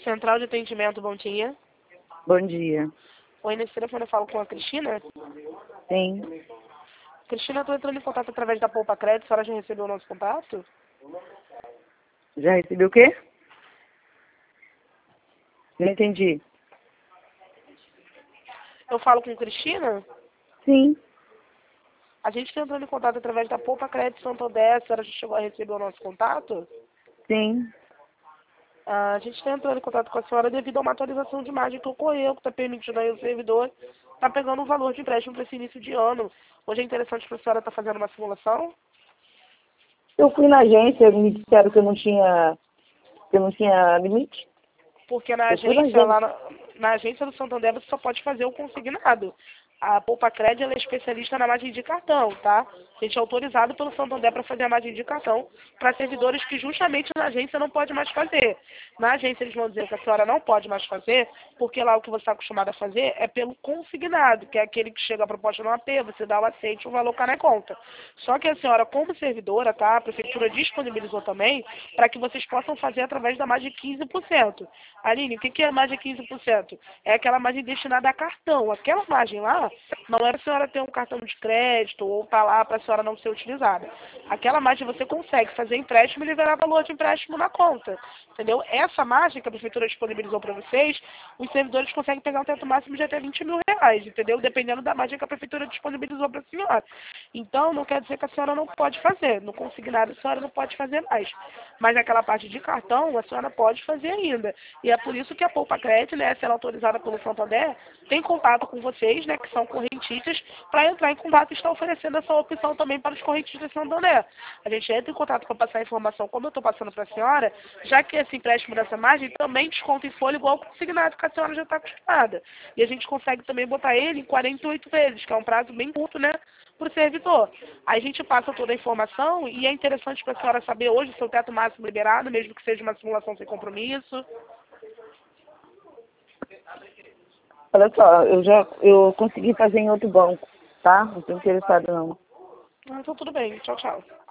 Central de atendimento, bom dia. Bom dia. Oi, nesse telefone eu falo com a Cristina. Sim. Cristina, eu estou entrando em contato através da Poupa Crédito. A senhora já recebeu o nosso contato? Já recebeu o quê? Não entendi. Eu falo com Cristina? Sim. A gente está entrando em contato através da Poupa Crédito Santander. A senhora já chegou a receber o nosso contato? Sim. A gente está entrando em contato com a senhora devido a uma atualização de imagem que ocorreu, que está permitindo aí o servidor está pegando o valor de empréstimo para esse início de ano. Hoje é interessante para a senhora estar fazendo uma simulação? Eu fui na agência, me disseram que eu não tinha limite. Porque na Eu fui na agência, agência. lá na agência do Santander, você só pode fazer o consignado. A Poupa Crédito ela é especialista na margem de cartão, tá? A gente é autorizado pelo Santander para fazer a margem de cartão para servidores que justamente na agência não pode mais fazer. Na agência eles vão dizer que a senhora não pode mais fazer, porque lá o que você está acostumado a fazer é pelo consignado, que é aquele que chega a proposta no AP, você dá o aceite e o valor cai na conta. Só que a senhora, como servidora, tá? A prefeitura disponibilizou também para que vocês possam fazer através da margem de 15%. Aline, o que é a margem de 15%? É aquela margem destinada a cartão. Aquela margem lá não é para a senhora ter um cartão de crédito ou tá lá para a senhora não ser utilizada. Aquela margem você consegue fazer empréstimo e liberar valor de empréstimo na conta. Entendeu? Essa margem que a prefeitura disponibilizou para vocês, os servidores conseguem pegar um teto máximo de até R$ 20.000, entendeu? Dependendo da margem que a prefeitura disponibilizou para a senhora. Então, não quer dizer que a senhora não pode fazer. No consignado, a senhora não pode fazer mais. Mas aquela parte de cartão, a senhora pode fazer ainda. E é por isso que a Poupa Crédito, né, sendo autorizada pelo Santander, tem contato com vocês, né, que são correntistas, para entrar em contato e está oferecendo essa opção também para os correntistas Santander. A gente entra em contato para passar a informação, como eu estou passando para a senhora, já que esse empréstimo dessa margem também desconta em folha igual o consignado que a senhora já está acostumada. E a gente consegue também botar ele em 48 vezes, que é um prazo bem curto, né, para o servidor. Aí a gente passa toda a informação e é interessante para a senhora saber hoje o seu teto máximo liberado, mesmo que seja uma simulação sem compromisso. Olha só, eu consegui fazer em outro banco, tá? Não estou interessado não. Então tudo bem. Tchau, tchau.